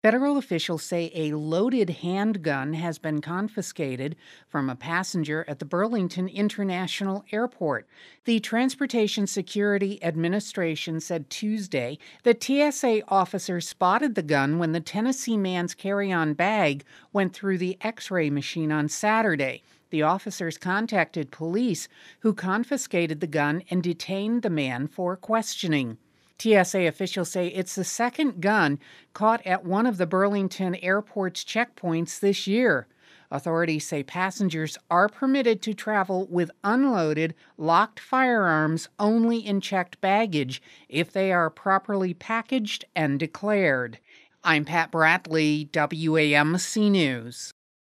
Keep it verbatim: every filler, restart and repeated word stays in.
Federal officials say a loaded handgun has been confiscated from a passenger at the Burlington International Airport. The Transportation Security Administration said Tuesday that T S A officers spotted the gun when the Tennessee man's carry-on bag went through the X-ray machine on Saturday. The officers contacted police, who confiscated the gun and detained the man for questioning. T S A officials say it's the second gun caught at one of the Burlington Airport's checkpoints this year. Authorities say passengers are permitted to travel with unloaded, locked firearms only in checked baggage if they are properly packaged and declared. I'm Pat Bradley, W A M C News.